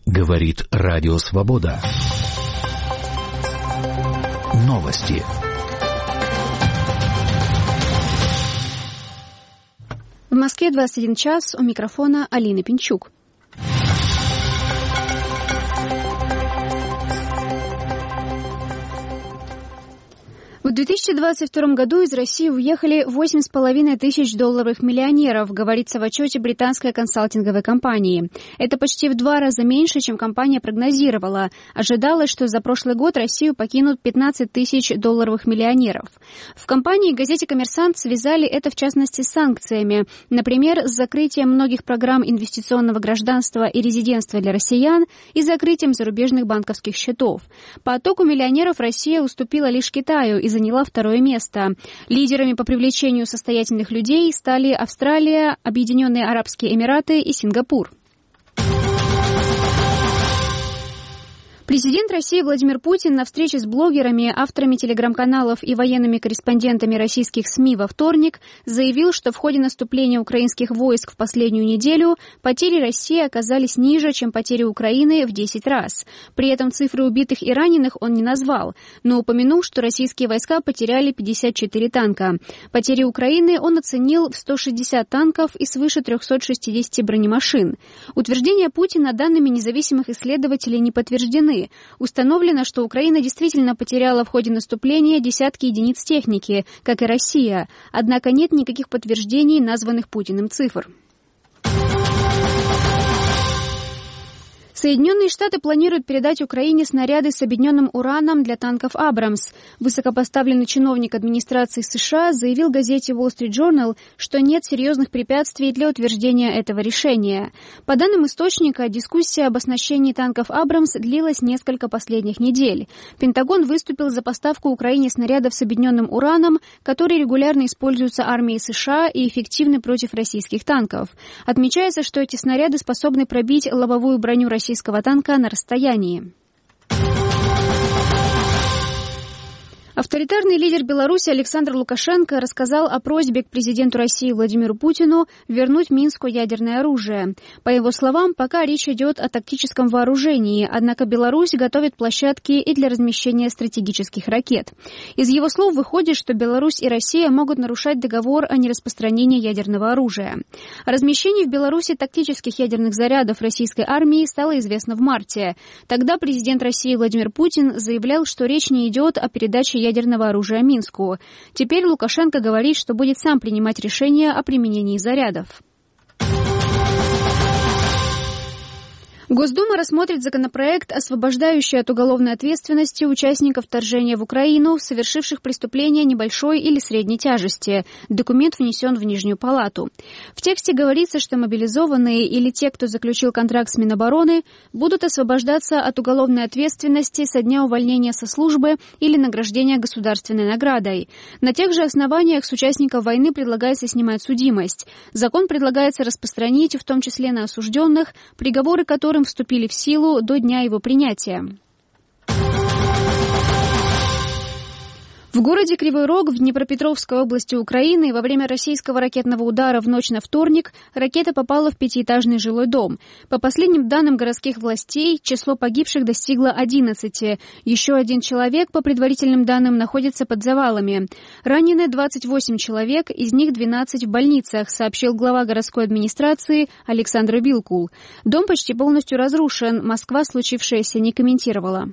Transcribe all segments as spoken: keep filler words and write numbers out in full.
Говорит Радио Свобода. Новости. В Москве двадцать один час, у микрофона Алина Пинчук. В две тысячи двадцать втором году из России уехали восемь с половиной тысяч долларовых миллионеров, говорится в отчете британской консалтинговой компании. Это почти в два раза меньше, чем компания прогнозировала. Ожидалось, что за прошлый год Россию покинут пятнадцать тысяч долларовых миллионеров. В компании и газете «Коммерсант» связали это, в частности, с санкциями. Например, с закрытием многих программ инвестиционного гражданства и резидентства для россиян и закрытием зарубежных банковских счетов. По оттоку миллионеров Россия уступила лишь Китаю и заняла второе место. Лидерами по привлечению состоятельных людей стали Австралия, Объединенные Арабские Эмираты и Сингапур. Президент России Владимир Путин на встрече с блогерами, авторами телеграм-каналов и военными корреспондентами российских СМИ во вторник заявил, что в ходе наступления украинских войск в последнюю неделю потери России оказались ниже, чем потери Украины в десять раз. При этом цифры убитых и раненых он не назвал, но упомянул, что российские войска потеряли пятьдесят четыре танка. Потери Украины он оценил в сто шестьдесят танков и свыше триста шестьдесят бронемашин. Утверждения Путина данными независимых исследователей не подтверждены. Установлено, что Украина действительно потеряла в ходе наступления десятки единиц техники, как и Россия. Однако нет никаких подтверждений названных Путиным цифр. Соединенные Штаты планируют передать Украине снаряды с объединенным ураном для танков «Абрамс». Высокопоставленный чиновник администрации США заявил газете Wall Street Journal, что нет серьезных препятствий для утверждения этого решения. По данным источника, дискуссия об оснащении танков «Абрамс» длилась несколько последних недель. Пентагон выступил за поставку Украине снарядов с объединенным ураном, которые регулярно используются армией США и эффективны против российских танков. Отмечается, что эти снаряды способны пробить лобовую броню российских российского танка на расстоянии. Авторитарный лидер Беларуси Александр Лукашенко рассказал о просьбе к президенту России Владимиру Путину вернуть Минску ядерное оружие. По его словам, пока речь идет о тактическом вооружении, однако Беларусь готовит площадки и для размещения стратегических ракет. Из его слов выходит, что Беларусь и Россия могут нарушать договор о нераспространении ядерного оружия. О размещении в Беларуси тактических ядерных зарядов российской армии стало известно в марте. Тогда президент России Владимир Путин заявлял, что речь не идет о передаче ядерного оружия Минску. Теперь Лукашенко говорит, что будет сам принимать решение о применении зарядов. Госдума рассмотрит законопроект, освобождающий от уголовной ответственности участников вторжения в Украину, совершивших преступления небольшой или средней тяжести. Документ внесен в Нижнюю палату. В тексте говорится, что мобилизованные или те, кто заключил контракт с Минобороны, будут освобождаться от уголовной ответственности со дня увольнения со службы или награждения государственной наградой. На тех же основаниях с участников войны предлагается снимать судимость. Закон предлагается распространить, в том числе на осужденных, приговоры которым вступили в силу до дня его принятия. В городе Кривой Рог в Днепропетровской области Украины во время российского ракетного удара в ночь на вторник ракета попала в пятиэтажный жилой дом. По последним данным городских властей, число погибших достигло одиннадцати. Еще один человек, по предварительным данным, находится под завалами. Ранены двадцать восемь человек, из них двенадцать в больницах, сообщил глава городской администрации Александр Вилкул. Дом почти полностью разрушен. Москва случившееся не комментировала.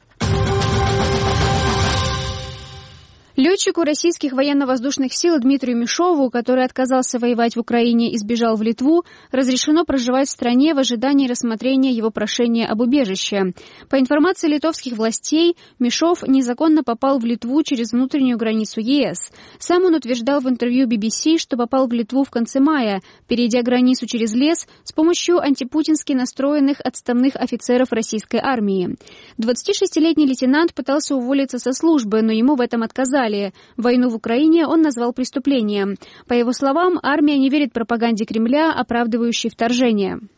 Летчику российских военно-воздушных сил Дмитрию Мишову, который отказался воевать в Украине и сбежал в Литву, разрешено проживать в стране в ожидании рассмотрения его прошения об убежище. По информации литовских властей, Мишов незаконно попал в Литву через внутреннюю границу ЕС. Сам он утверждал в интервью би би си, что попал в Литву в конце мая, перейдя границу через лес с помощью антипутински настроенных отставных офицеров российской армии. двадцатишестилетний лейтенант пытался уволиться со службы, но ему в этом отказали. Войну в Украине он назвал преступлением. По его словам, армия не верит пропаганде Кремля, оправдывающей вторжение.